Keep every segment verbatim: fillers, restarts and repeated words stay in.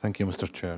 Thank you, Mister Chair.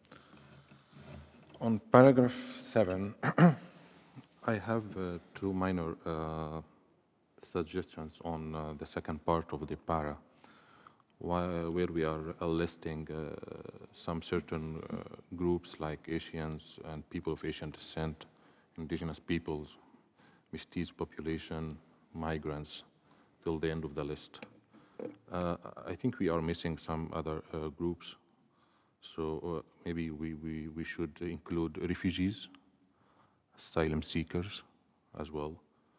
On paragraph seven, I have uh, two minor uh, suggestions on uh, the second part of the para, why, where we are uh, listing uh, some certain uh, groups like Asians and people of Asian descent, indigenous peoples, mestizo population, migrants, till the end of the list. Uh, I think we are missing some other uh, groups, so uh, maybe we, we, we should include refugees, asylum seekers as well.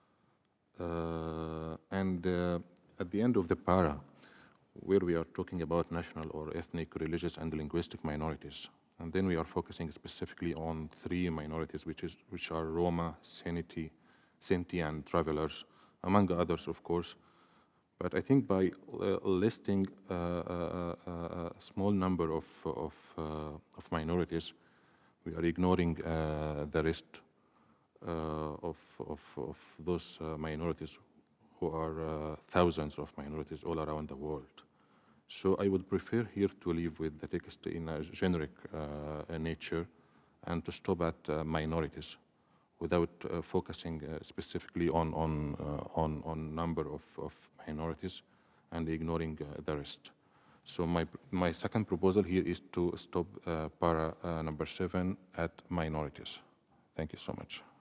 Uh, and uh, at the end of the para, where we are talking about national or ethnic, religious, and linguistic minorities, and then we are focusing specifically on three minorities, which, is, which are Roma, Sinti, Sinti, and travelers, among others, of course. But I think by uh, listing uh, a, a, a small number of, of, uh, of minorities, we are ignoring uh, the rest uh, of, of, of those uh, minorities who are uh, thousands of minorities all around the world. So I would prefer here to leave with the text in a generic uh, nature and to stop at uh, minorities without uh, focusing uh, specifically on, on, uh, on, on number of, of minorities and ignoring uh, the rest. So my, my second proposal here is to stop uh, para uh, number seven at minorities. Thank you so much.